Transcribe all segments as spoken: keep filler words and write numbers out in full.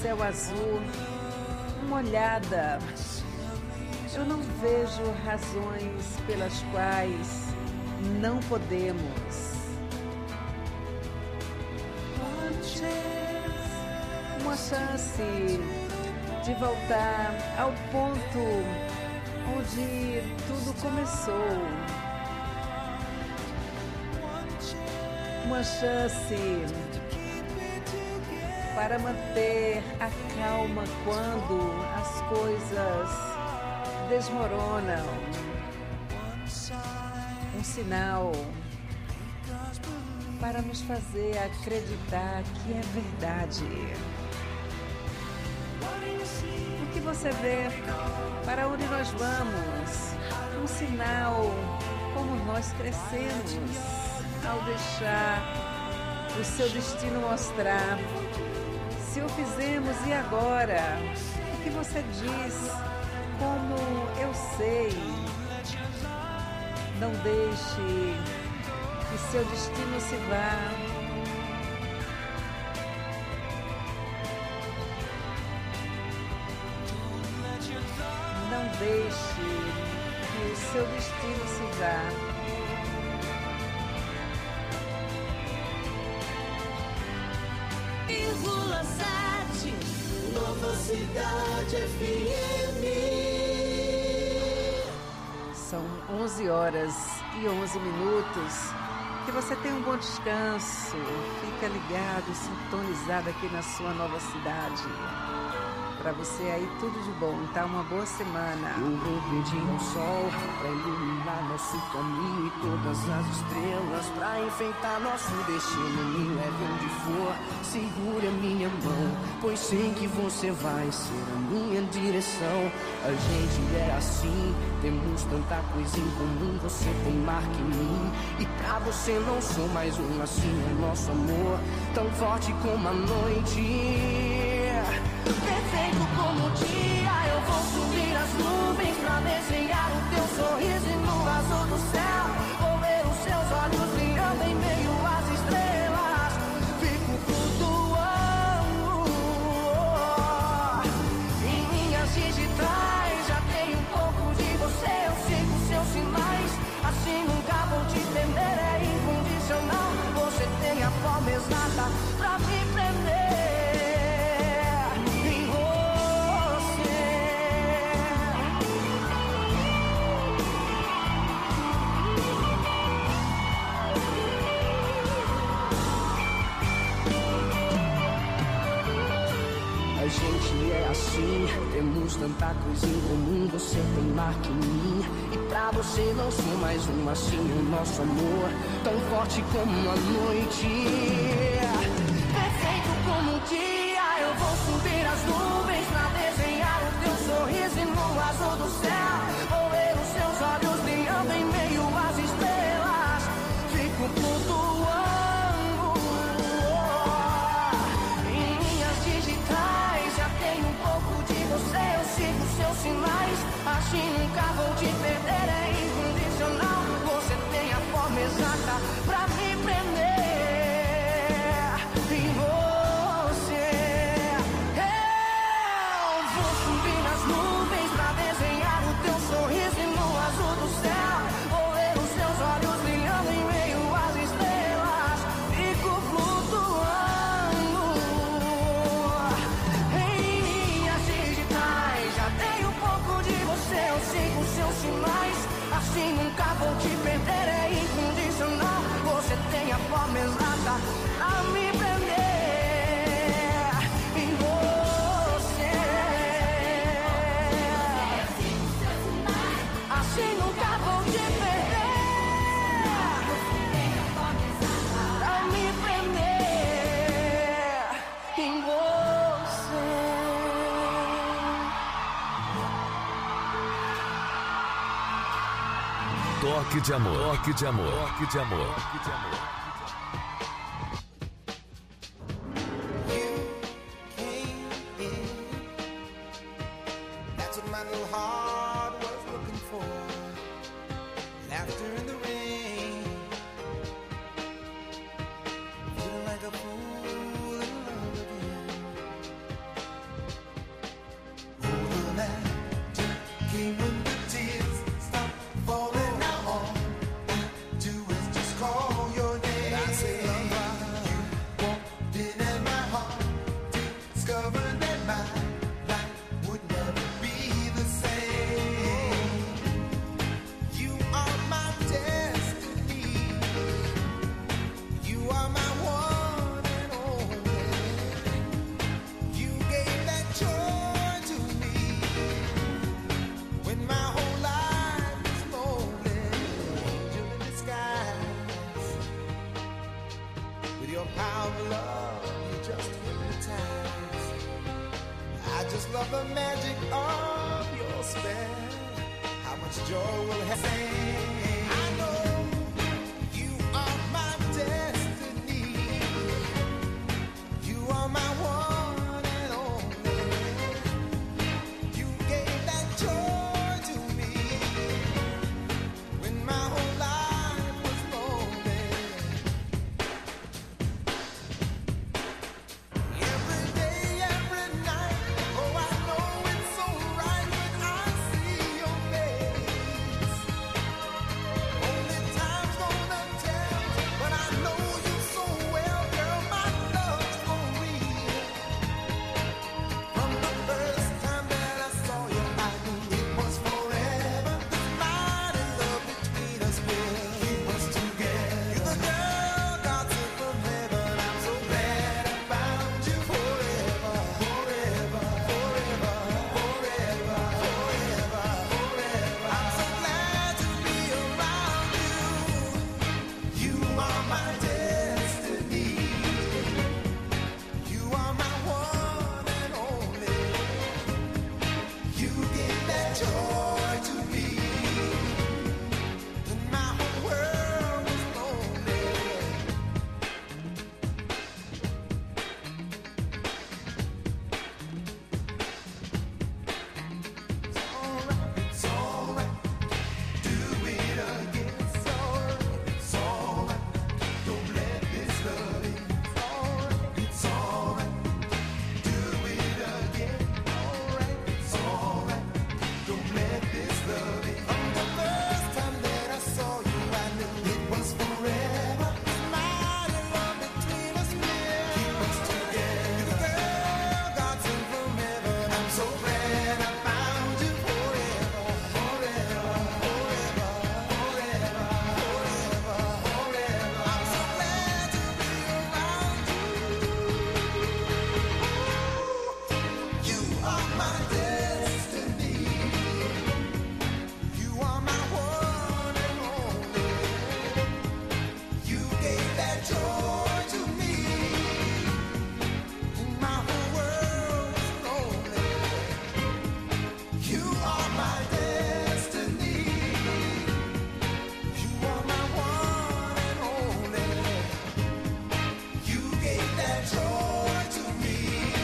céu azul, uma olhada. Eu não vejo razões pelas quais não podemos. Uma chance de voltar ao ponto onde tudo começou. Uma chance para manter a calma quando as coisas desmoronam. Um sinal para nos fazer acreditar que é verdade. O que você vê? Para onde nós vamos? Um sinal como nós crescemos ao deixar o seu destino mostrar. Se o fizemos, e agora? O que você diz? Como eu sei? Não deixe que seu destino se vá. Não deixe que o seu destino se vá. sete Nova Cidade F M. São onze horas e onze minutos. Que você tenha um bom descanso. Fica ligado, sintonizado aqui na sua nova cidade. Pra você aí tudo de bom, tá? Uma boa semana. Eu vou pedir ao sol pra iluminar nosso caminho e todas as estrelas pra enfeitar nosso destino. Me leve onde for, segure a minha mão, pois sei que você vai ser a minha direção. A gente é assim, temos tanta coisa em comum. Você tem marca em mim e pra você não sou mais um. Assim é nosso amor, tão forte como a noite. Perfeito como o dia, eu vou subir as nuvens pra desenhar o teu sorriso e no azul do céu vou ver os seus olhos brilhando em meio às estrelas. Fico flutuando em minhas digitais, já tenho um pouco de você, eu sigo seus sinais, assim nunca vou te perder, é incondicional. Você tem a forma exata pra me prender. A gente é assim, temos tanta coisa em comum. Você tem marca em mim e pra você não sou mais um. Assim o nosso amor, tão forte como a noite. Perfeito como o dia, eu vou subir as nuvens pra desenhar o teu sorriso e no azul do céu vou ver os seus olhos brilhando em meio às estrelas. Fico flutuando você, eu sigo seus sinais, assim nunca vou te perder, é incondicional. Você tem a forma exata pra me prender em você. Eu vou subir nas nuvens pra desenhar o teu sorriso e no azul do céu vou ver os seus olhos brilhando em meio às estrelas. Fico flutuando eu sigo seus sinais, assim nunca vou te perder, é incondicional. Você tem a forma exata a me prender em você. Assim nunca vou te perder, a me prender em você. Toque de amor, toque de amor, toque de amor, toque de amor. That's what my little heart was looking for. Laughter in the rain. Feeling like a fool in love again. just love the magic of your spell. How much joy will have. I know you are my destiny. You are my one and only. You gave that joy to me when my whole life was lonely. Every day, every night, oh I know it's so right when I see your face. Only time's gonna tell, but I know you so well, girl, my love's for real. From the first time that I saw you, I knew it was forever. This mighty love between us will keep us together. You're the girl God sent from heaven. I'm so glad I found you. Forever, forever, forever, forever, forever, forever. I'm so glad to be around you. You are my destiny. You are my one and only. You give that joy to me when my whole world was lonely. It's alright, it's alright. Do it again. It's alright, it's alright. Don't let this love in. It's alright, it's alright. Do it again. Alright, it's alright. Don't let this love in. From the first time that I saw you, I knew it was forever. This mighty love between us will keep us together. You're the girl God sent from heaven. I'm so glad I found you. Forever, forever, forever, forever, forever, forever. I'm so glad to be around you. You are my destiny. You are my one and only. You gave that joy to me when my whole world was lonely. You are my destiny. You are my one and only. You gave that joy to me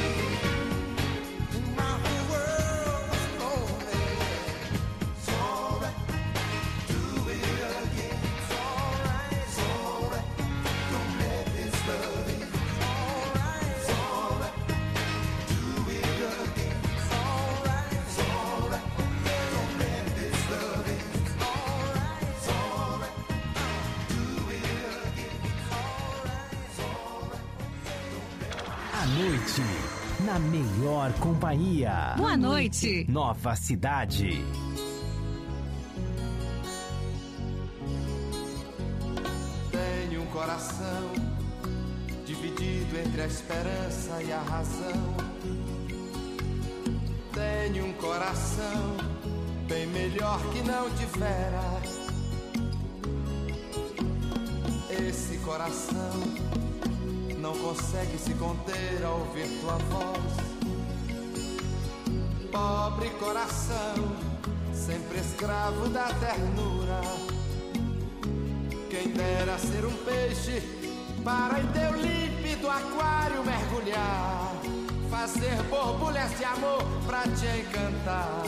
when my whole world was lonely. It's alright, do it again. It's alright, it's alright. Don't let this love in. It's alright, it's alright. Do it again. It's alright, it's alright. Don't let this love in. It's alright, it's alright. Do it again. It's alright, it's alright. À noite, na melhor companhia. Boa noite. Nova Cidade. Tenho um coração dividido entre a esperança e a razão. Tenho um coração bem melhor que não tivera. Esse coração não consegue se conter ao ouvir tua voz. Pobre coração, sempre escravo da ternura. Quem dera ser um peixe para em teu límpido aquário mergulhar, fazer borbulhas de amor pra te encantar,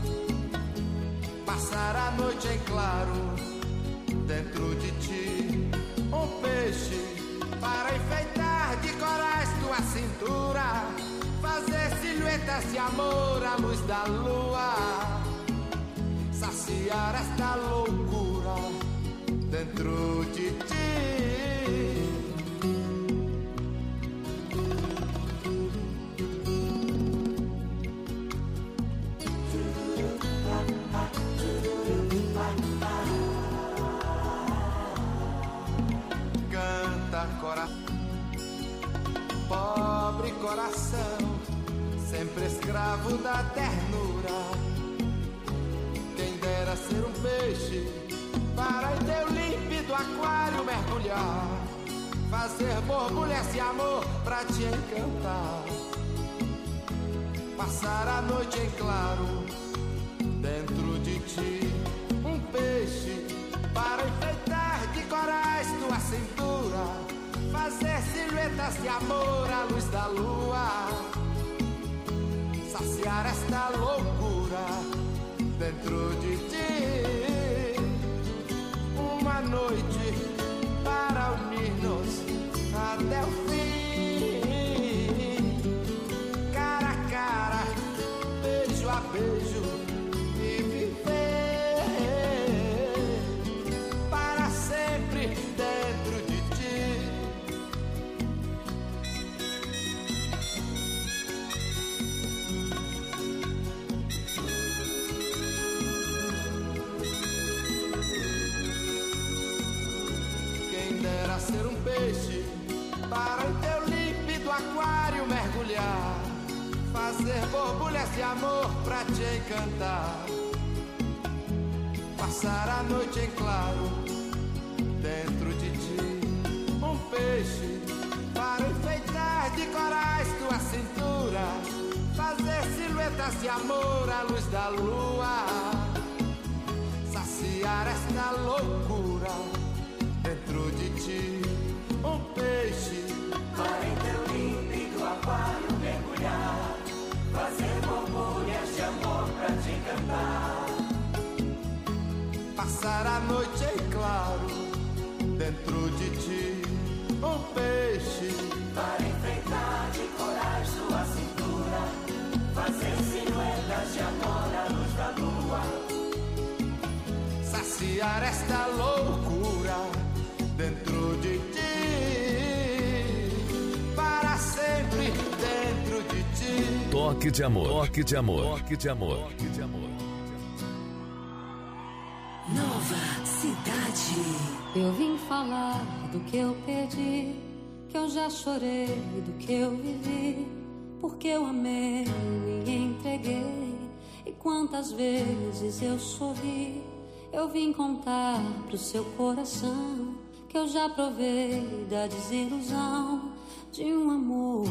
passar a noite em claro dentro de ti. Um peixe para enfeitar de corais tua cintura, fazer silhuetas de amor à luz da lua, saciar esta loucura dentro de ti. Canta, coração, pobre coração, sempre escravo da ternura. Quem dera ser um peixe para em teu límpido aquário mergulhar, fazer borbulhas de amor pra te encantar, Passar a noite em claro dentro de ti, um peixe para enfeitar de corais tua cintura, fazer silhuetas de amor à luz da lua, saciar esta loucura dentro de ti, uma noite para unir-nos até o fim, cara a cara, beijo a beijo, e viver para sempre dentro de ti. Quem dera ser um peixe para em teu límpido aquário mergulhar, fazer borbulhas de amor pra te encantar, passar a noite em claro dentro de ti, um peixe para enfeitar de corais tua cintura, fazer silhuetas de amor à luz da lua, saciar esta loucura dentro de ti, um peixe Para em teu límpido aquário mergulhar, fazer borbulhas de amor pra te encantar, passar a noite em claro dentro de ti, um peixe para enfeitar de corais tua cintura, fazer silhuetas de amor à luz da lua, saciar esta loucura dentro de ti, para sempre dentro de ti. Toque de amor. Toque de amor. Toque de amor. Toque de amor. Nova Cidade. Eu vim falar do que eu perdi, que eu já chorei, do que eu vivi, porque eu amei, me entreguei, e quantas vezes eu sorri. Eu vim contar pro seu coração que eu já provei da desilusão de um amor.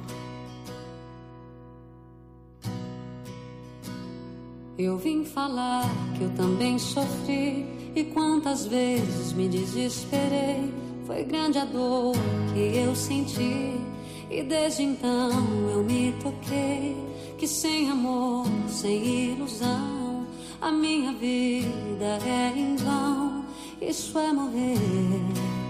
Eu vim falar que eu também sofri, e quantas vezes me desesperei. Foi grande a dor que eu senti, e desde então eu me toquei que sem amor, sem ilusão, a minha vida é em vão. Isso é morrer.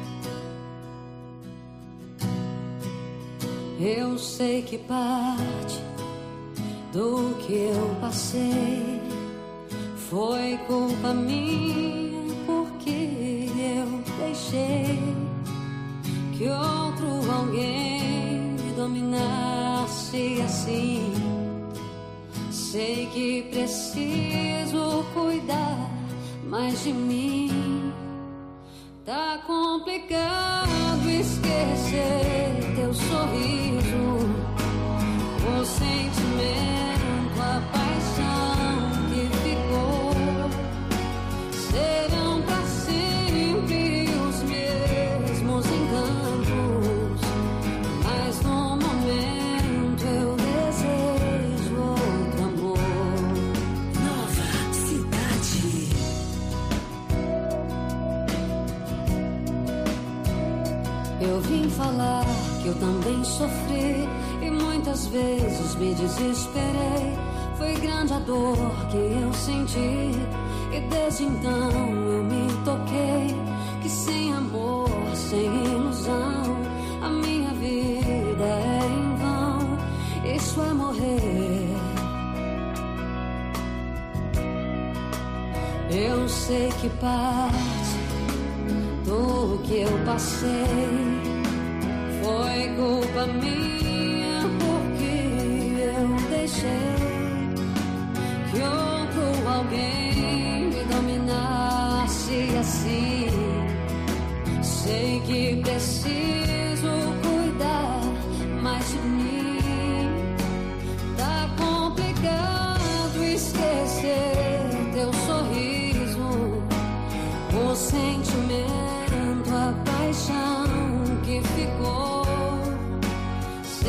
Eu sei que parte do que eu passei foi culpa minha, porque eu deixei que outro alguém me dominasse assim. Sei que preciso cuidar mais de mim. Tá complicado esquecer teu sorriso, o sentimento, a paixão que ficou. Serão pra sempre os mesmos encantos, mas no momento eu desejo outro amor. Nova Cidade. Eu vim falar que eu também sofri, e muitas vezes me desesperei. Foi grande a dor que eu senti, e desde então eu me toquei que sem amor, sem ilusão, a minha vida é em vão. Isso é morrer. Eu sei que parte do que eu passei foi culpa minha, porque eu deixei que outro alguém me dominasse assim. Sei que preciso cuidar mais de mim. Tá complicado esquecer teu sorriso, o sentimento, a paixão que ficou.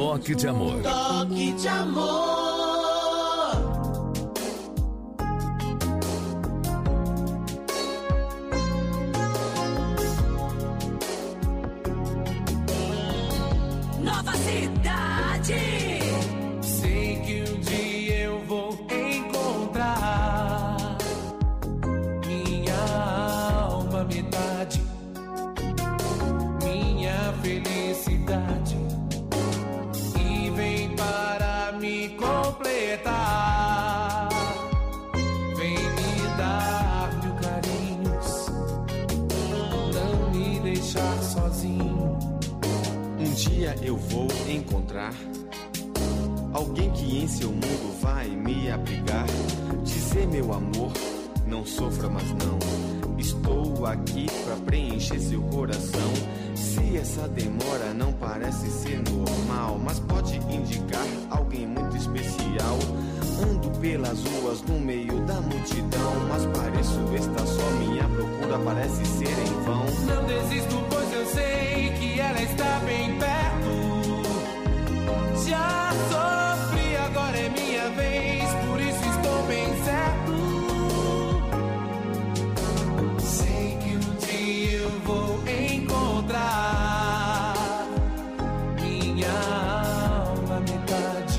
Toque de Amor. Toque de amor. Nova Cidade. Sei que um dia eu vou encontrar minha alma metade, minha felicidade, e vem para me completar. Vem me dar mil carinhos, não me deixar sozinho. Um dia eu vou encontrar alguém que em seu mundo vai me abrigar. Dizer meu amor, não sofra mas não, estou aqui pra preencher seu coração. Se essa demora não parece ser normal, mas pode indicar alguém muito especial. Ando pelas ruas no meio da multidão, mas pareço estar só, minha procura parece ser em vão. Não desisto, pois eu sei que ela está bem perto. Já sofri, agora é minha vez, por isso estou bem certo. Sei que um dia eu vou encontrar minha alma metade,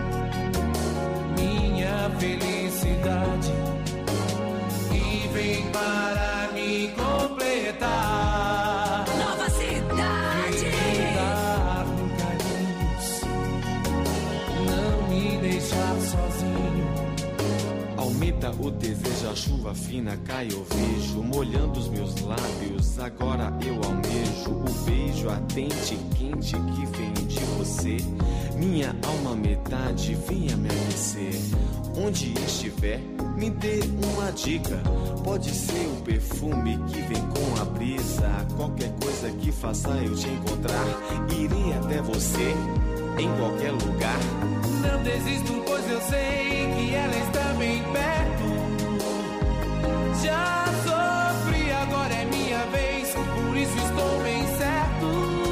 minha felicidade, e vem para me completar. Nova Cidade. Vem me dar mil carinhos, não me deixar sozinho. Aumenta o desejo, a chuva fina cai, eu vejo, molhando os meus lábios, agora eu almejo o beijo ardente, quente que vem de você. Minha alma metade, venha me aquecer. Onde estiver, me dê uma dica. Pode ser o perfume que vem com a brisa, qualquer coisa que faça eu te encontrar. Irei até você, em qualquer lugar. Não desisto, pois eu sei que ela está bem perto. Já sofri, agora é minha vez, por isso estou bem certo.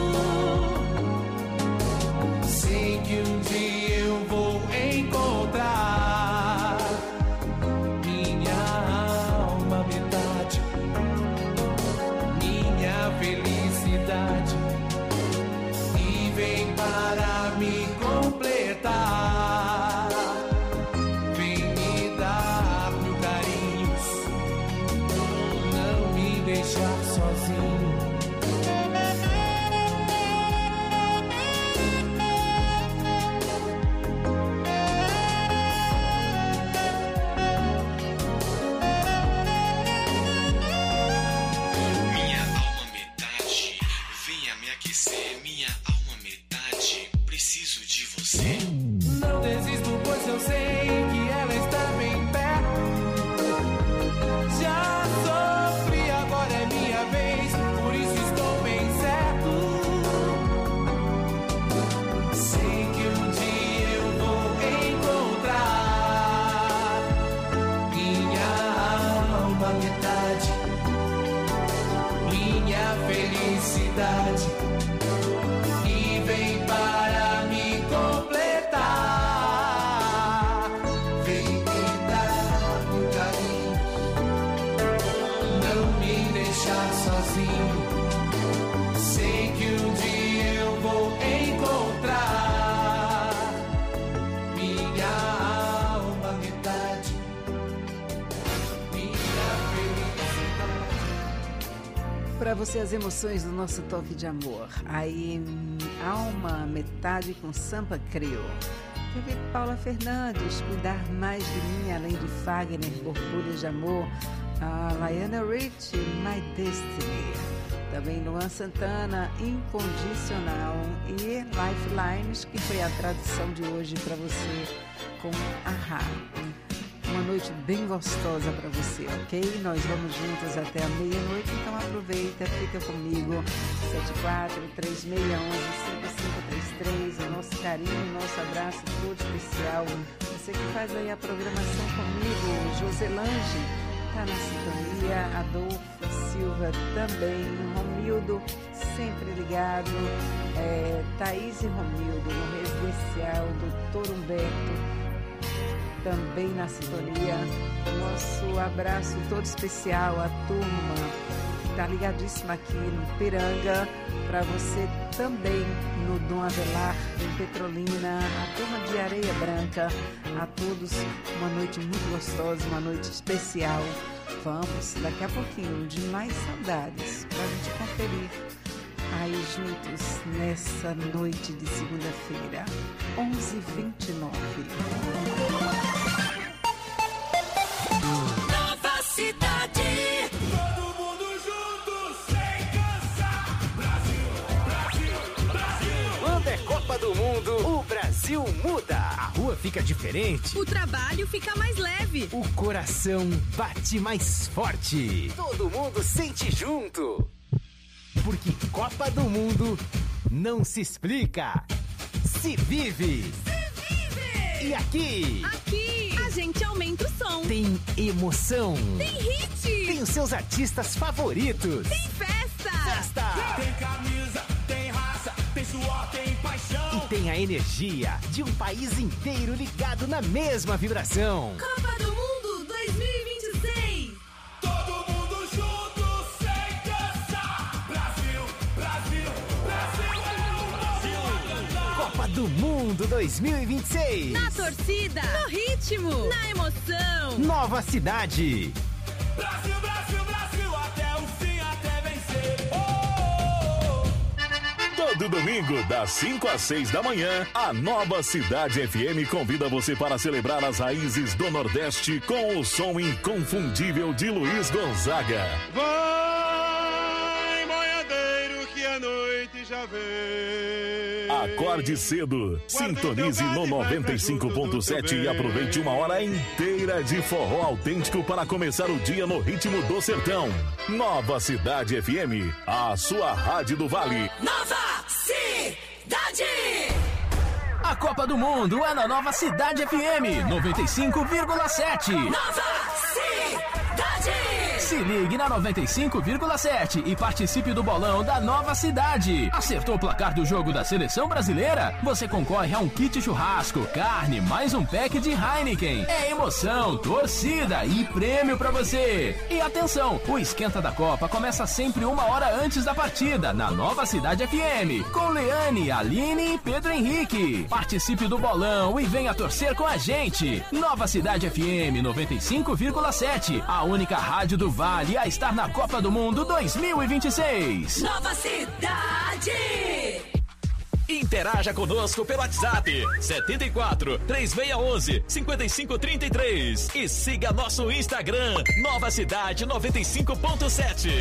Sei que um dia eu vou encontrar minha alma metade, minha felicidade, e vem para me completar. Vem me dar mil carinhos, não me deixar sozinho. Minha alma metade, venha me aquecer. Minha alma metade, preciso de você. Não desisto, pois eu sei que ela está bem perto. Já sofri, agora é minha vez, por isso estou bem certo. Sei que um dia eu vou encontrar minha alma metade, minha felicidade, e vem para me completar. Vem me dar mil carinhos, não me deixar sozinho. Sei que um dia eu vou encontrar minha alma metade, minha felicidade. Para você as emoções do nosso toque de amor. Aí, Alma Metade com Sampa Crio. Teve Paula Fernandes, Cuidar Mais de Mim, além de Fagner, Borbulhas de Amor. A Lionel Rich, My Destiny. Também Luan Santana, Incondicional. E Lifelines, que foi a tradução de hoje para você com Ahá. Uma noite bem gostosa para você, ok? Nós vamos juntos até a meia-noite, então aproveita, fica comigo. sete quatro três seis um um cinco cinco três três, o nosso carinho, o nosso abraço todo especial. Você que faz aí a programação comigo, Joselange, tá na sintonia, Adolfo Silva. Silva também, Romildo sempre ligado, é, Thaís e Romildo no residencial doutor Humberto também na sintonia. Nosso abraço todo especial à turma que está ligadíssima aqui no Piranga, para você também no Dom Avelar, em Petrolina, a turma de Areia Branca, a todos uma noite muito gostosa, uma noite especial. Vamos daqui a pouquinho de mais saudades para a gente conferir aí juntos nessa noite de segunda-feira, onze e vinte e nove. Nova Cidade. Todo mundo junto, sem cansar. Brasil, Brasil, Brasil. Quando é Copa do Mundo, o Brasil muda. A rua fica diferente. O trabalho fica mais leve. O coração bate mais forte. Todo mundo sente junto. Porque Copa do Mundo não se explica, se vive. Se vive! E aqui? Aqui a gente aumenta o som. Tem emoção. Tem hit. Tem os seus artistas favoritos. Tem festa. Festa! Tem camisa, tem raça, tem suor, tem paixão. E tem a energia de um país inteiro ligado na mesma vibração. Copa do Mundo dois mil e vinte e seis. Todo mundo junto, sem cansar. Brasil, Brasil, Brasil é o Brasil a cantar. Copa do Mundo dois mil e vinte e seis. Na torcida, no ritmo, na emoção. Nova Cidade. Brasil, Brasil, Brasil, até o fim, até vencer. Oh! Todo domingo, das cinco às seis da manhã, a Nova Cidade F M convida você para celebrar as raízes do Nordeste com o som inconfundível de Luiz Gonzaga. Vai, boiadeiro, que a noite já vem. Acorde cedo, sintonize no noventa e cinco ponto sete e aproveite uma hora inteira de forró autêntico para começar o dia no ritmo do sertão. Nova Cidade F M, a sua rádio do Vale. Nova Cidade. A Copa do Mundo é na Nova Cidade F M noventa e cinco vírgula sete. Nova Cidade. Se ligue na noventa e cinco vírgula sete e participe do bolão da Nova Cidade. Acertou o placar do jogo da seleção brasileira? Você concorre a um kit churrasco, carne, mais um pack de Heineken. É emoção, torcida e prêmio pra você. E atenção, o Esquenta da Copa começa sempre uma hora antes da partida, na Nova Cidade F M, com Leane, Aline e Pedro Henrique. Participe do bolão e venha torcer com a gente. Nova Cidade F M noventa e cinco vírgula sete, a única rádio do Vale a estar na Copa do Mundo dois mil e vinte e seis. Nova Cidade. Interaja conosco pelo WhatsApp setenta e quatro, três seis um um, cinco cinco três três e siga nosso Instagram Nova Cidade noventa e cinco ponto sete.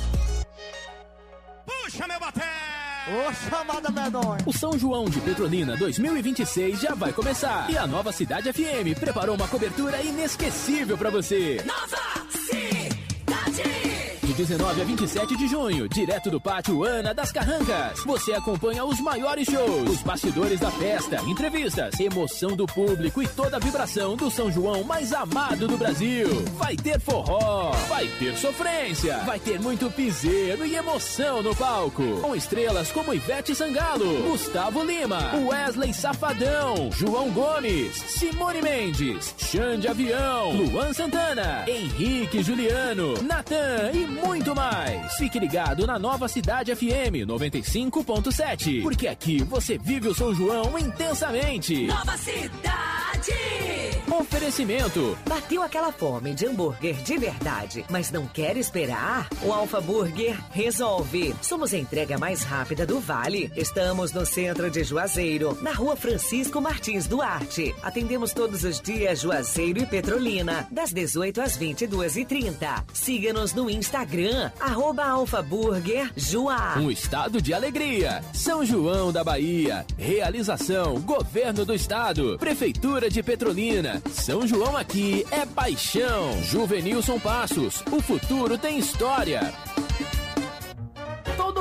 Puxa meu baté. Ô, chamada medonha! O São João de Petrolina dois mil e vinte e seis já vai começar e a Nova Cidade F M preparou uma cobertura inesquecível pra você. Nova Cidade. De dezenove a vinte e sete de junho, direto do Pátio Ana das Carrancas, você acompanha os maiores shows, os bastidores da festa, entrevistas, emoção do público e toda a vibração do São João mais amado do Brasil. Vai ter forró, vai ter sofrência, vai ter muito piseiro e emoção no palco, com estrelas como Ivete Sangalo, Gustavo Lima, Wesley Safadão, João Gomes, Simone Mendes, Xande Avião, Luan Santana, Henrique Juliano, Natan e muito mais. Fique ligado na Nova Cidade F M noventa e cinco ponto sete, porque aqui você vive o São João intensamente. Nova Cidade. Oferecimento. Bateu aquela fome de hambúrguer de verdade, mas não quer esperar? O Alfa Burger resolve. Somos a entrega mais rápida do Vale. Estamos no centro de Juazeiro, na rua Francisco Martins Duarte. Atendemos todos os dias Juazeiro e Petrolina, das dezoito às vinte e duas e trinta. Siga-nos no Instagram, arroba Alfa Burger Juá. Um estado de alegria. São João da Bahia. Realização, Governo do Estado, Prefeitura de Petrolina. São João aqui é paixão. Juvenilson Passos, o futuro tem história. Todo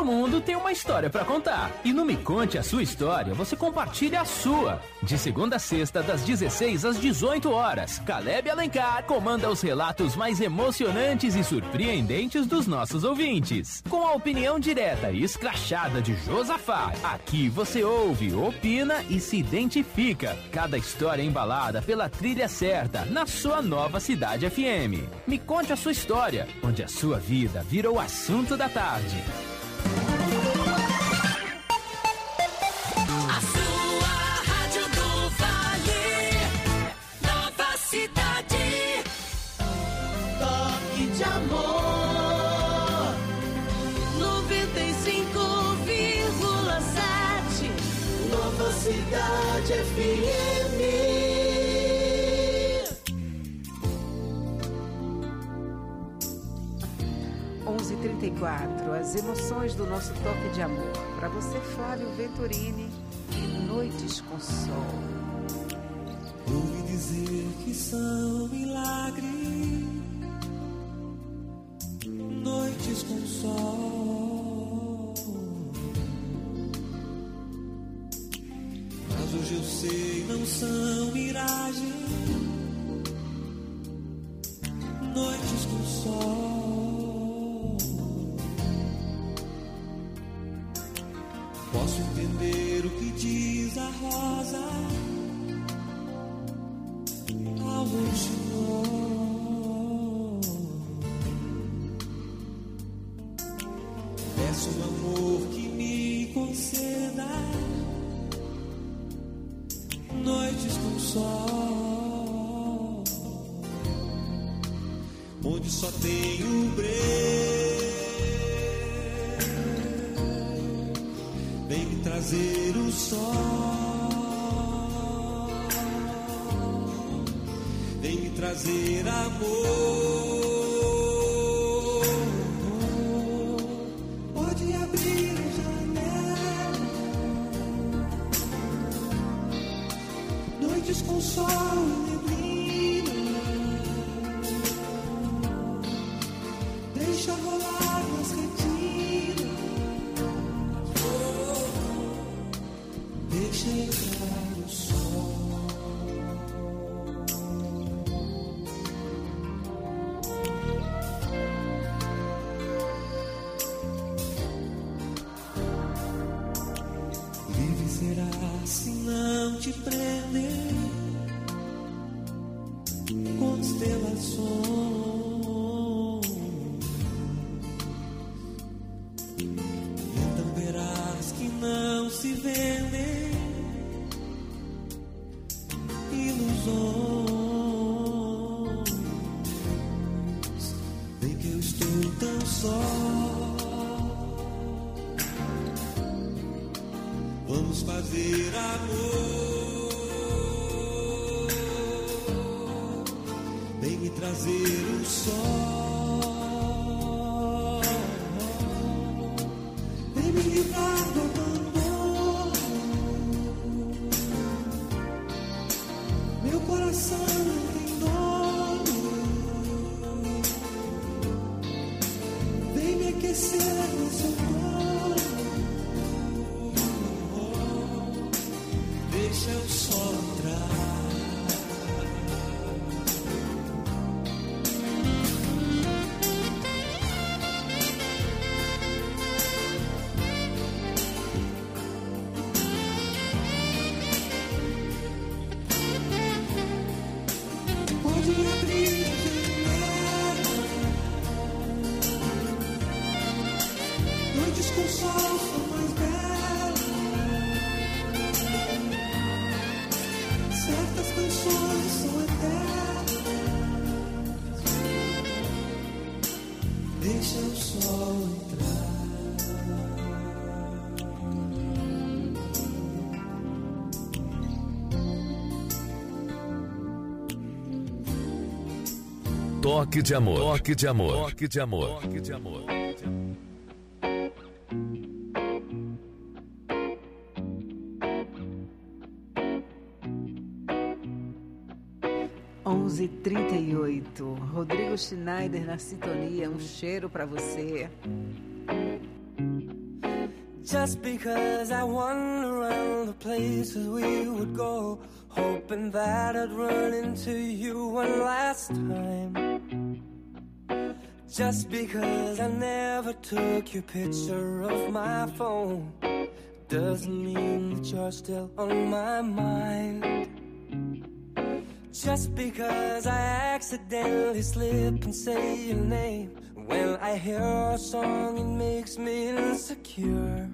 Todo mundo tem uma história pra contar. E no Me Conte a Sua História, você compartilha a sua. De segunda a sexta, das dezesseis às dezoito horas, Caleb Alencar comanda os relatos mais emocionantes e surpreendentes dos nossos ouvintes. Com a opinião direta e escrachada de Josafá, aqui você ouve, opina e se identifica. Cada história embalada pela trilha certa, na sua nova Cidade F M. Me Conte a Sua História, onde a sua vida vira o assunto da tarde. A sua Rádio do Vale, Nova Cidade. Toque de amor, noventa e cinco vírgula sete. Nova Cidade F M. onze e trinta e quatro, as emoções do nosso toque de amor. Para você, Flávio Venturini, e Noites com Sol. Ouvi dizer que são milagres, noites com sol. Mas hoje eu sei, não são miragens, noites com sol. Posso entender o que diz a rosa ao roxinol. Peço um amor que me conceda noites com sol, onde só tenho breu. Vem me trazer o sol, vem me trazer amor. Pode abrir a janela, noites com sol e neblina. Deixa rolar nas retinas, deixa entrar o sol. Livre será se não te prender constelações. Então verás que não se vendem ilusões. Vem que eu estou tão só, vamos fazer amor. Vem me trazer o sol, vem me livrar do abandono. Meu coração não tem dono, vem me aquecer no seu colo. Deixa o sol entrar. Pode abrir a janela, noites com sol são mais belas. Certas canções são eternas. Deixa o sol entrar. Toque de amor. Toque de amor. Toque de amor. Toque de amor. onze e trinta e oito. Rodrigo Schneider na sintonia. Um cheiro pra você. Just because I wander around the places we would go, hoping that I'd run into you one last time. Just because I never took your picture of my phone doesn't mean that you're still on my mind. Just because I accidentally slip and say your name when I hear a song, it makes me insecure.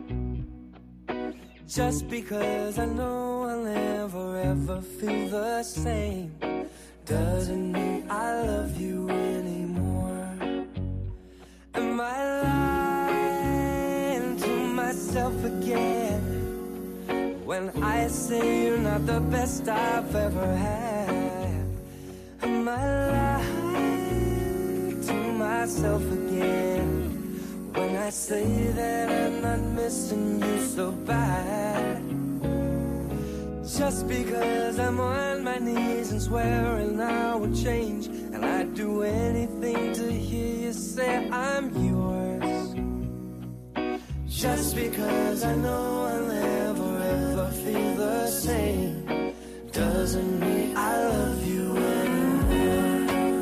Just because I know I'll never ever feel the same doesn't mean I love you anymore. Am I lying to myself again when I say you're not the best I've ever had? Am I lying to myself again when I say that I'm not missing you so bad? Just because I'm on my knees and swearing I would change, and I'd do anything to hear you say I'm yours. Just because I know I'll never ever feel the same doesn't mean I love you anymore.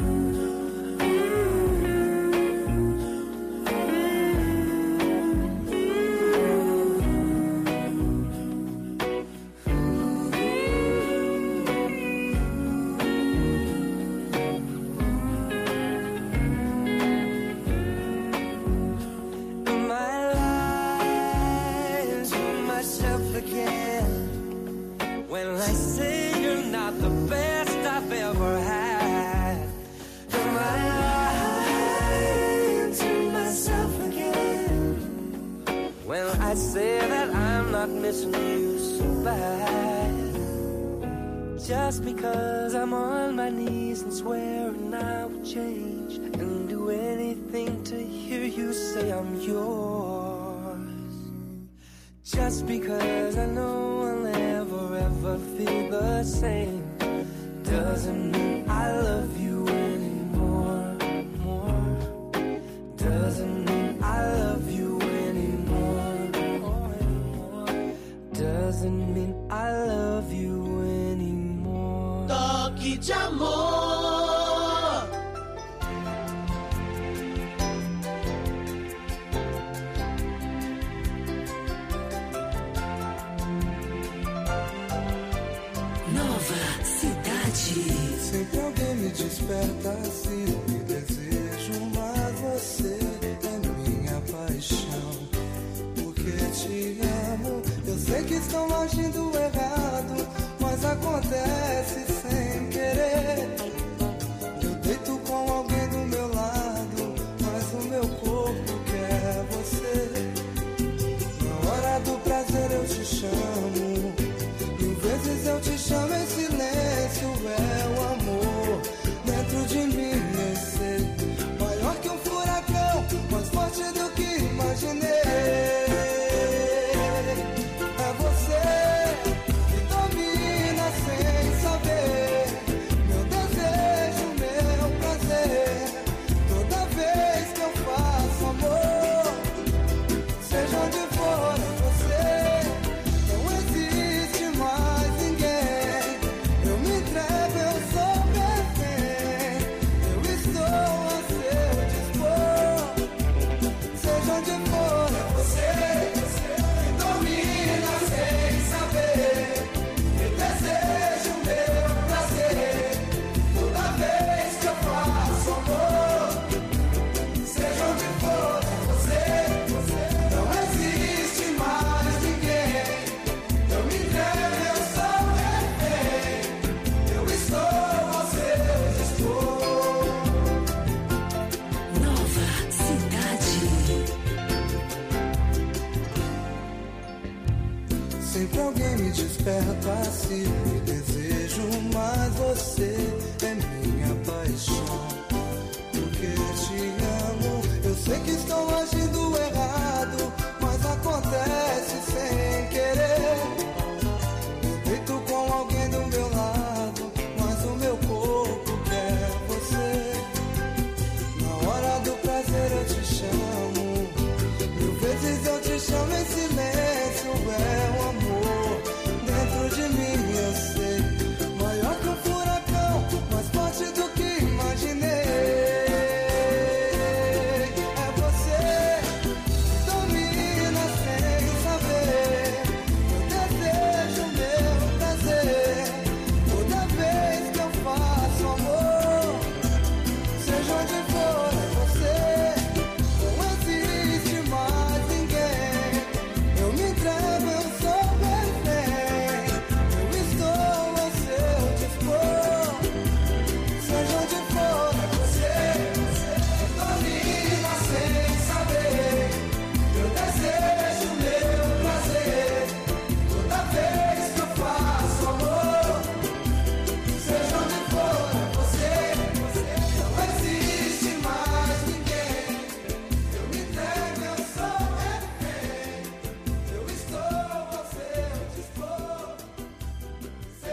Missing you so bad. Just because I'm on my knees and swearing I would change and do anything to hear you say I'm yours. Just because I know I'll never ever feel the same doesn't mean I love you anymore. More. Doesn't mean I love you anymore. Doesn't mean I love you anymore. Toque de amor. Nova Cidade. Sempre alguém me desperta assim, me desejo, mas você é minha paixão. Porque te amo. Eu sei que estão agindo errado, mas acontece sem querer. Eu deito com alguém do meu lado, mas o meu corpo quer você. Na hora do prazer eu te chamo, mil vezes eu te chamo em silêncio. É o amor dentro de mim, eu sei. Maior que um furacão, mais forte do que imaginei. Sempre alguém me desperta assim, me desejo, mas você é minha paixão. Porque te amo, eu sei que estou agindo errado, mas acontece sem querer. Eu deito com alguém do meu lado, mas o meu corpo quer você. Na hora do prazer eu te chamo, mil vezes eu te chamo em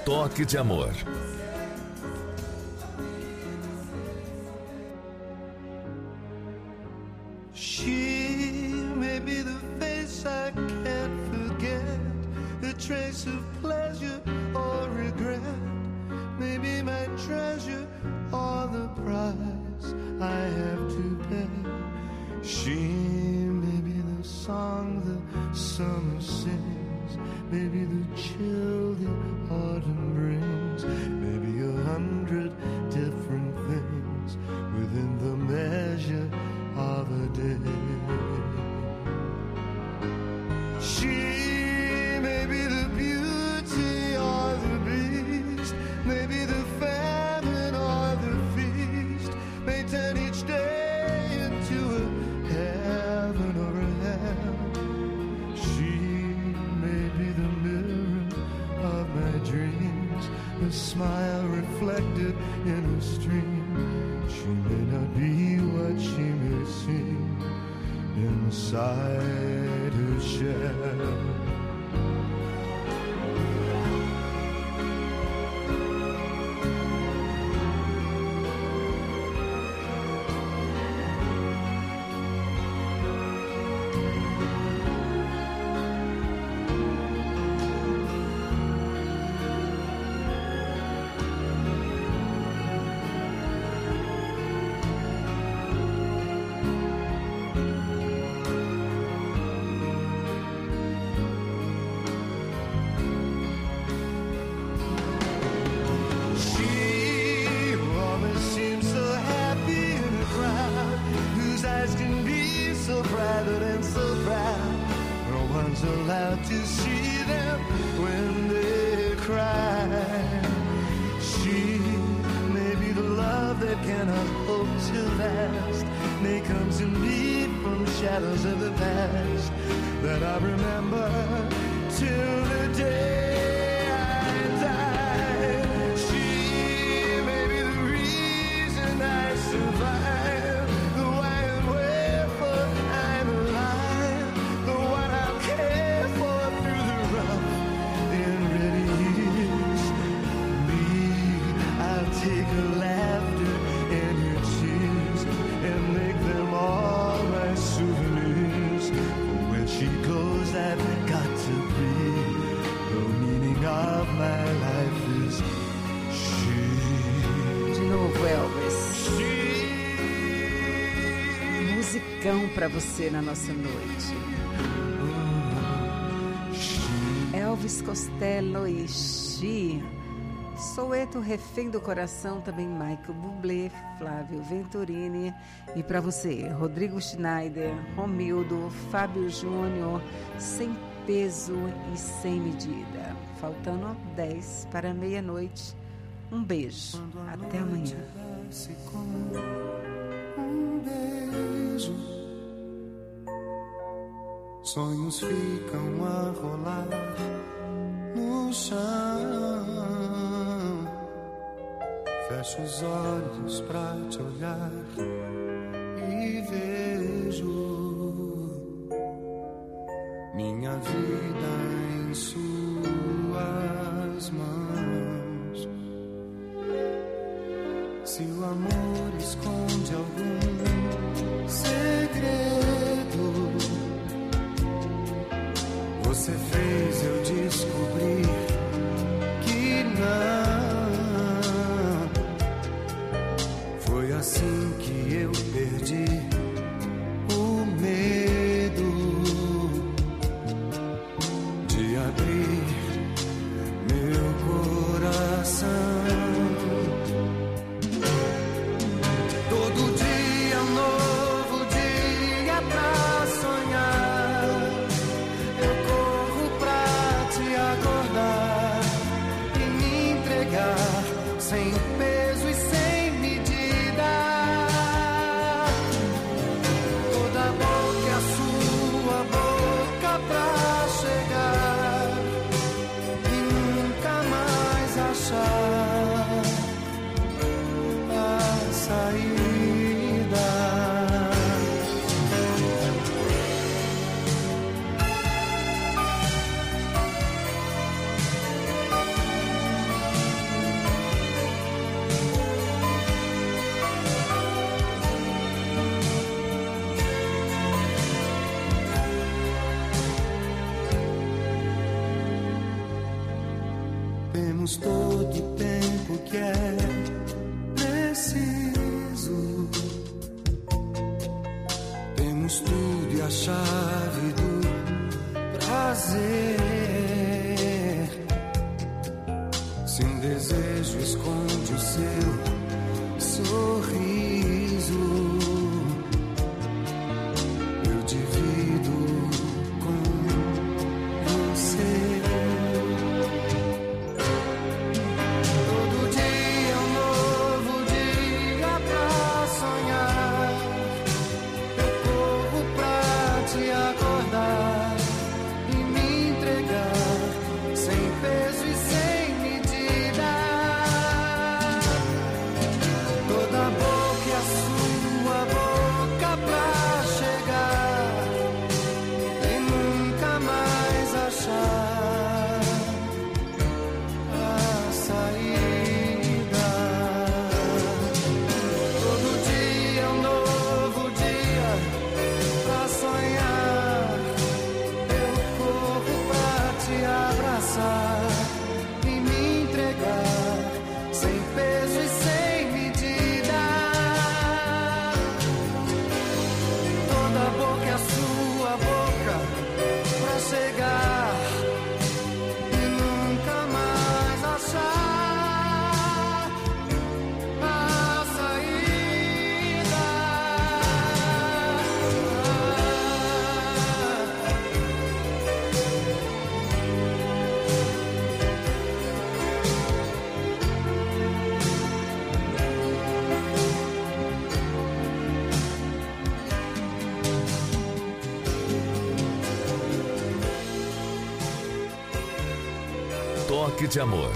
Toque de Amor. She may be the face I can't forget, a trace of pleasure or regret, maybe my treasure or the price I have to pay. She may be the song the summer sings, maybe the chill the autumn brings, maybe a hundred different things within the measure of a day. She may be the beauty or the beast, maybe the famine or the feast, may turn each day into a heaven or a hell. She may be the mirror of my dreams, a smile reflected in a stream. She may not be what she may seem inside her shell. Allowed to see them when they cry. She may be the love that cannot hope to last, may come to me from shadows of the past that I remember till the day I die. She may be the reason I survive, the why and wherefore I'm alive, the one I'll care for through the rough and ready years. Me, I'll take her laughter and her tears and make them all my souvenirs. For when she goes, I've got to be. The meaning of my life is she. De novo, Elvis. Musicão pra você na nossa noite. Elvis Costello e She. Soweto, Refém do Coração, também Michael Bublé, Flávio Venturini. E para você, Rodrigo Schneider, Romildo, Fábio Júnior, Sem Peso e Sem Medida. Faltando dez para meia-noite. Um beijo. Até amanhã. Um beijo. Sonhos ficam a rolar no chão. Fecho os olhos pra te olhar e vejo minha vida em suas mãos. Se o amor esconde algum segredo, você fez eu descobrir que não. Foi assim que eu perdi o medo de abrir meu coração. Todo dia um novo dia pra sonhar. Eu corro pra te acordar e me entregar sem peso e sem medida. Toda boca é a sua boca pra chegar e nunca mais achar a saída. Temos todo o tempo que é preciso. Temos tudo e a chave do prazer. Se um desejo esconde o seu sorriso, eu divido com você. Todo dia é um novo dia pra sonhar. Eu corro pra te acordar e me entregar sem peso e sem medida. Toda boca é a sua boca pra chegar e nunca mais achar a saída. Todo dia é um novo dia pra sonhar. Eu corro pra te abraçar e me entregar sem peso e sem medida. Toda boca é a sua boca pra chegar e nunca mais achar a saída. Toque de Amor.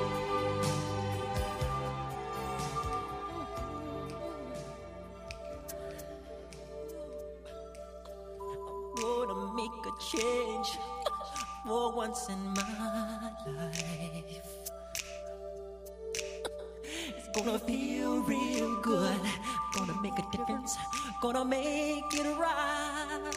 Gonna make a change for once in my life. It's gonna feel real good. Gonna make a difference. Gonna make it right.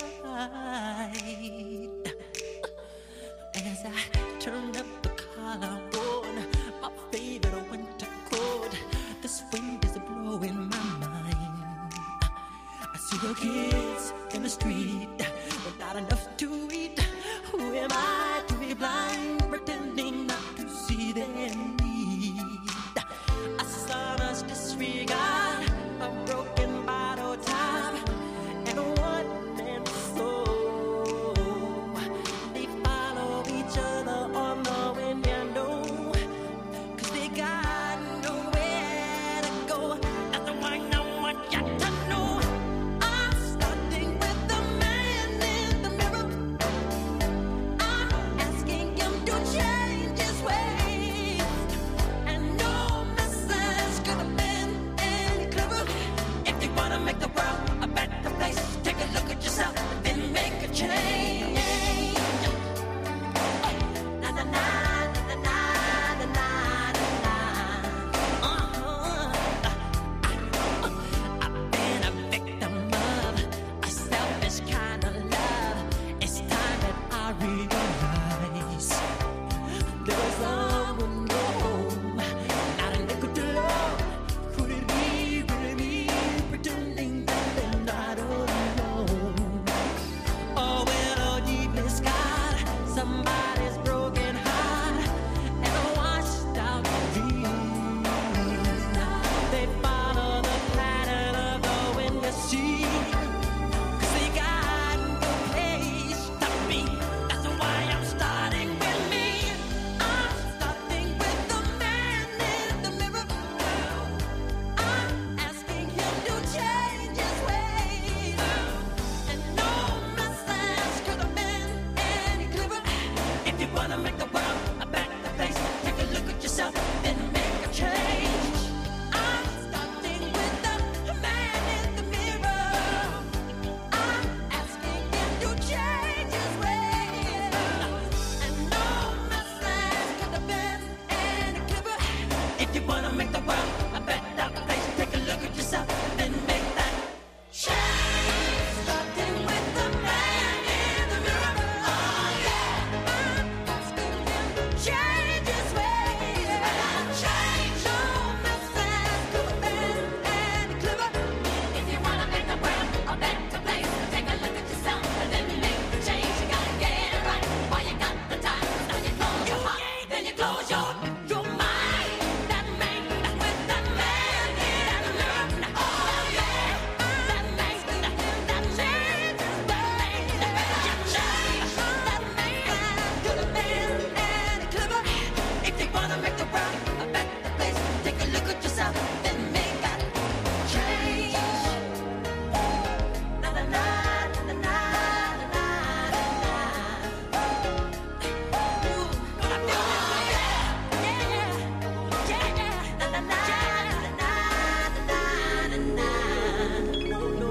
As I turn up the collar on my favorite winter coat, this wind is blowing my mind. I see the kids in the street with not enough to eat. Who am I to be blind, pretending not to see their need? I saw us disregard a broken bottle top and one man's soul. They follow each other on the window, 'cause they got nowhere to go. That's the one I want you to know. I'm starting with the man. close your your mind. That man, that man, that man, that man. Oh yeah, that man, that that man, that man, that change. That man, good man and clever. If you wanna make the world a better place, take a look at yourself and make that change. Na na na na na na na na. Ooh, I feel it, yeah, yeah, yeah, yeah. Na na na na na na na. No,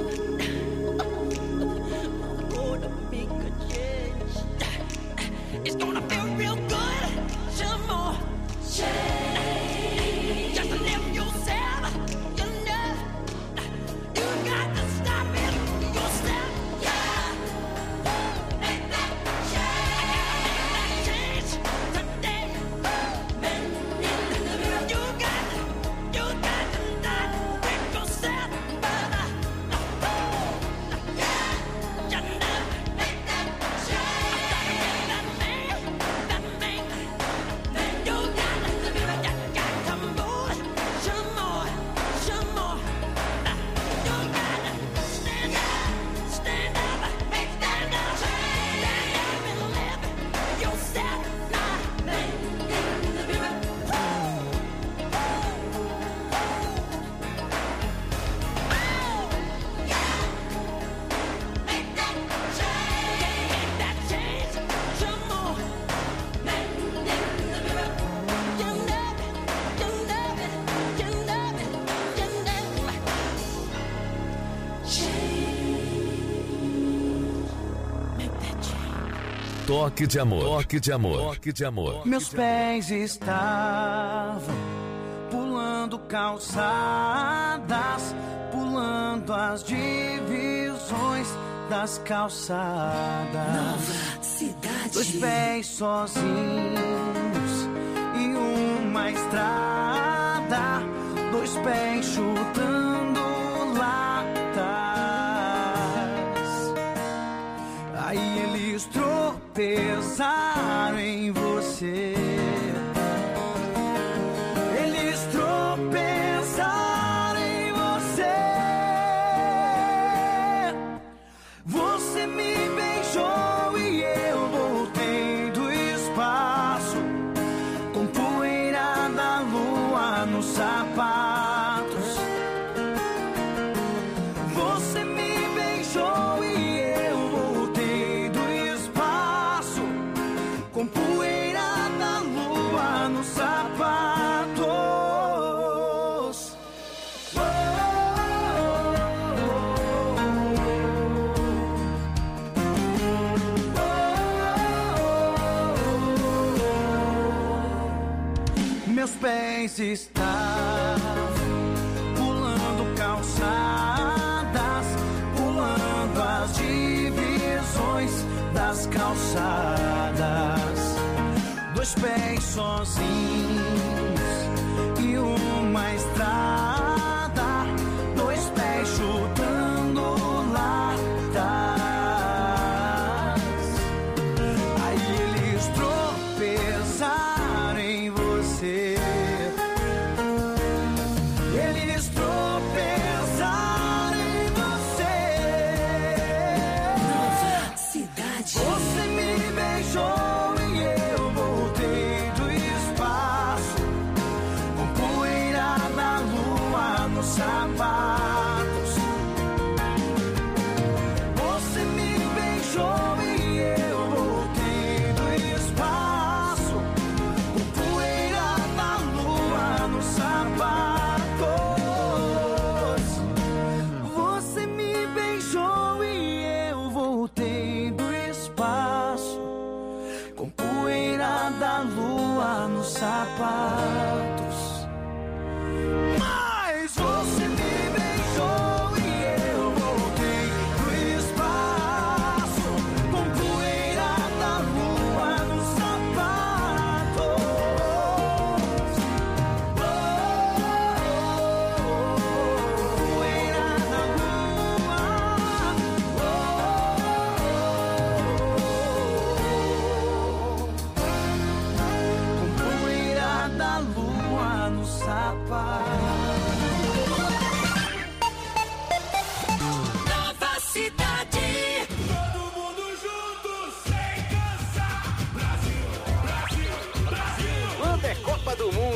I'm gonna make a change. It's gonna feel real good. Some more change. Just live yourself. You know, you got to stop it yourself. Yeah, make that change. Change today. Man in the mirror. You got, you got to not with yourself, brother. Yeah, you know, make that change. That man, that man. Then you got to be right. You got to move some more, some more. You got to stand up, stand up, make stand up, stand up and live yourself. Now, man in the mirror. Oh yeah, make that change, make that change some more. Man in the mirror. You know it, you know it, you know it, you know it. Change. Make that change. Toque de amor. Toque de amor. Toque de amor. Meus pés estavam pulando calçadas, pulando as divisões das calçadas. Cidade. Dois pés sozinhos em uma estrada, dois pés chutando latas. Aí eles tropeçaram em você. Eles tropeçaram em você. Você me beijou e eu voltei do espaço, com poeira da lua nos sapatos. Você me beijou e eu voltei do espaço, com poeira da lua nos sapatos. Meus pés estavam pulando calçadas, pulando as divisões das calçadas. Dois pés sozinhos e uma estrada, dois pés chutando latas. Aí eles tropeçaram em você. Eles tropeçaram em você. Nova cidade. Você me beijou e eu voltei do espaço, com poeira da lua nos sapatos. Você me beijou e eu voltei do espaço, com poeira da lua nos sapatos. Você me beijou e eu voltei do espaço, com poeira da lua nos sapatos. Mas você me beijou e eu voltei do espaço, com poeira da lua nos sapatos. Oh, poeira da lua. Oh,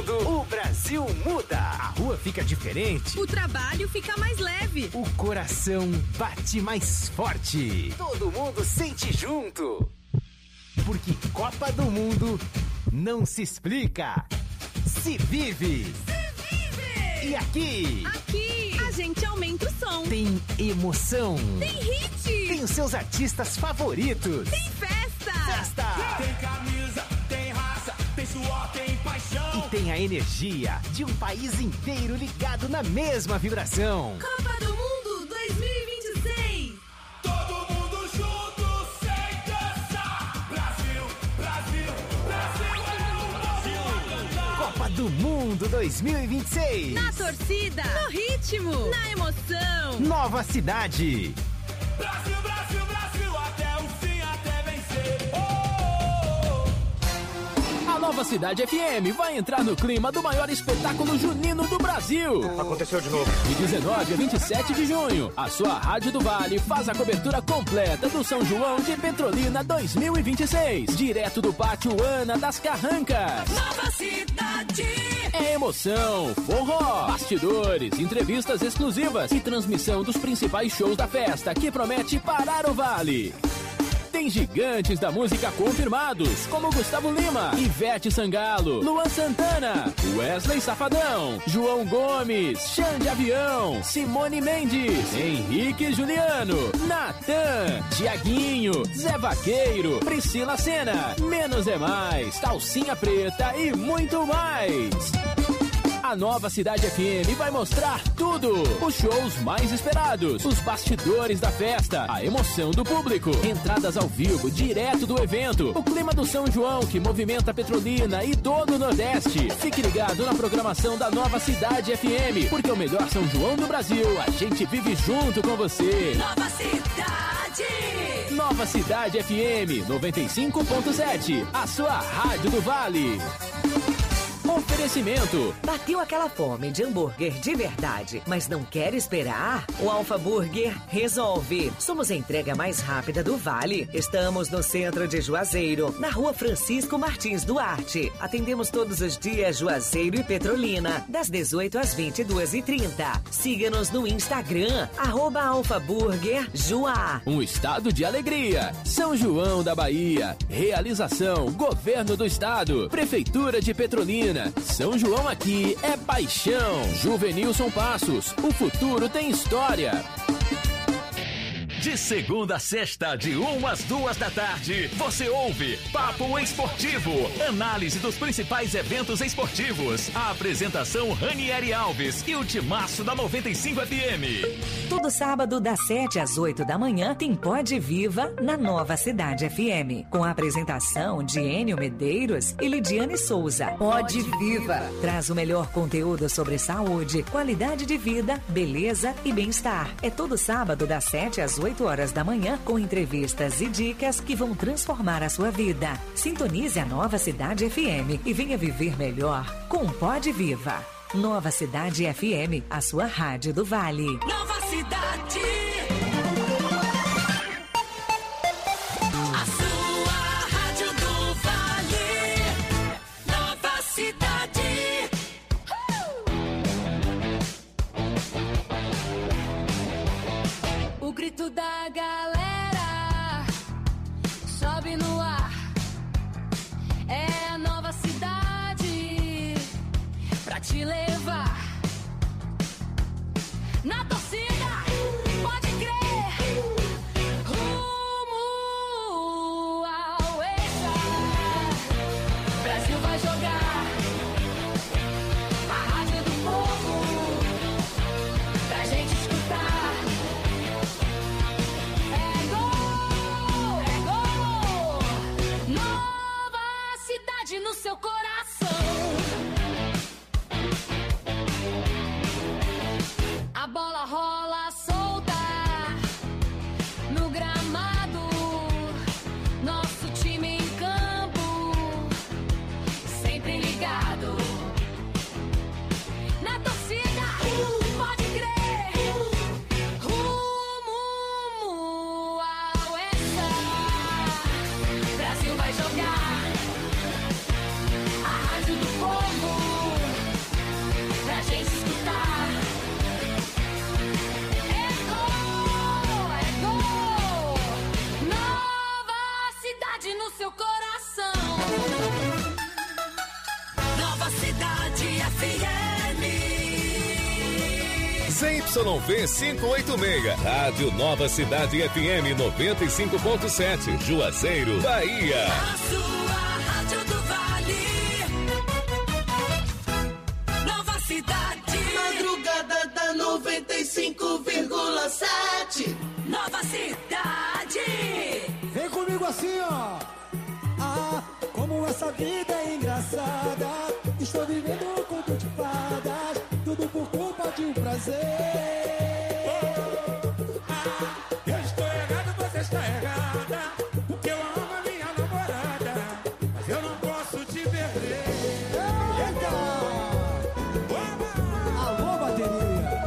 mundo, o Brasil muda. A rua fica diferente. O trabalho fica mais leve. O coração bate mais forte. Todo mundo sente junto. Porque Copa do Mundo não se explica, se vive. Se vive! E aqui? Aqui a gente aumenta o som. Tem emoção. Tem hit. Tem os seus artistas favoritos. Tem festa. Festa. Tem camisa, tem raça, tem suor, tem paixão. E tem a energia de um país inteiro ligado na mesma vibração. Copa do Mundo dois mil e vinte e seis. Todo mundo junto sem cansar. Brasil, Brasil, Brasil é o povo a cantar. Copa do Mundo dois mil e vinte e seis. Na torcida, no ritmo, na emoção. Nova cidade. Brasil, Brasil, Brasil, até o fim, até vencer. Oh, oh, oh. A Nova Cidade F M vai entrar no clima do maior espetáculo junino do Brasil. Aconteceu de novo. De dezenove a vinte e sete de junho, a sua Rádio do Vale faz a cobertura completa do São João de Petrolina dois mil e vinte e seis. Direto do Pátio Ana das Carrancas. Nova Cidade. É emoção, forró, bastidores, entrevistas exclusivas e transmissão dos principais shows da festa que promete parar o Vale. Tem gigantes da música confirmados, como Gustavo Lima, Ivete Sangalo, Luan Santana, Wesley Safadão, João Gomes, Xande Avião, Simone Mendes, Henrique Juliano, Natan, Tiaguinho, Zé Vaqueiro, Priscila Sena, Menos é Mais, Calcinha Preta e muito mais. A Nova Cidade F M vai mostrar tudo. Os shows mais esperados, os bastidores da festa, a emoção do público, entradas ao vivo direto do evento, o clima do São João que movimenta Petrolina e todo o Nordeste. Fique ligado na programação da Nova Cidade F M, porque o melhor São João do Brasil a gente vive junto com você. Nova Cidade. Nova Cidade F M noventa e cinco ponto sete, a sua rádio do Vale. Oferecimento. Bateu aquela fome de hambúrguer de verdade, mas não quer esperar? O Alfa Burger resolve. Somos a entrega mais rápida do Vale. Estamos no centro de Juazeiro, na rua Francisco Martins Duarte. Atendemos todos os dias Juazeiro e Petrolina, das dezoito às vinte e duas e trinta. Siga-nos no Instagram, arroba Alfa Burger Juá. Um estado de alegria. São João da Bahia. Realização, Governo do Estado, Prefeitura de Petrolina. São João aqui é paixão. Juvenilson Passos, o futuro tem história. De segunda a sexta, de uma às duas da tarde, você ouve Papo Esportivo, análise dos principais eventos esportivos. A apresentação Ranieri Alves e o timaço da noventa e cinco F M. Todo sábado, das sete às oito da manhã, tem Pod Viva na Nova Cidade F M, com a apresentação de Enio Medeiros e Lidiane Souza. Pod Viva traz o melhor conteúdo sobre saúde, qualidade de vida, beleza e bem-estar. É todo sábado, das sete às oito horas da manhã, com entrevistas e dicas que vão transformar a sua vida. Sintonize a Nova Cidade F M e venha viver melhor com Pod Viva. Nova Cidade F M, a sua rádio do Vale. Nova Cidade. A sua rádio do Vale. Nova Cidade. O grito da galera sobe no ar. É a nova cidade pra te levar. Na torcida, pode crer. Rumo ao Hexa. Brasil vai jogar. A rádio do povo pra gente escutar. É gol, é gol. Nova cidade no seu coração. A bola rola solta no gramado. Nosso time em campo, sempre ligado. Na torcida, pode crer. Rumo ao Hexa. Brasil vai jogar. A rádio do povo Z Y V quinhentos e oitenta e seis, Rádio Nova Cidade F M noventa e cinco ponto sete, Juazeiro, Bahia. A sua Rádio do Vale. Nova Cidade. Madrugada da noventa e cinco vírgula sete. Nova Cidade. Vem comigo assim, ó. Ah, como essa vida é engraçada. Estou vivendo um conto de fadas. Tudo por culpa de um prazer. Ah, eu estou errado, você está errada. Porque eu amo a minha namorada. Mas eu não posso te perder. Eita! Alô, bateria.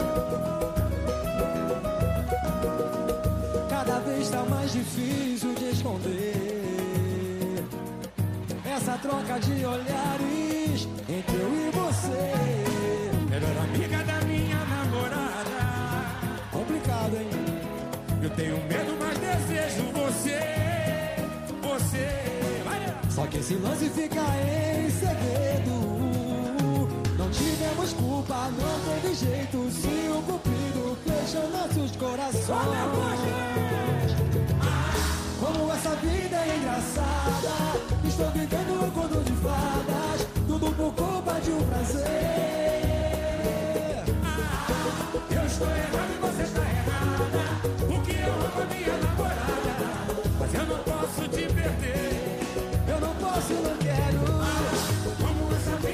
Cada vez tá mais difícil de esconder essa troca de olhares entre eu e você. Melhor amiga da minha namorada. Complicado, hein? Eu tenho medo, mas desejo você. Você. Vai. Só que esse lance fica em segredo. Não tivemos culpa, não teve jeito. Se o cupido fecha nossos corações. Como essa vida é engraçada. Estou vivendo um conto de fadas.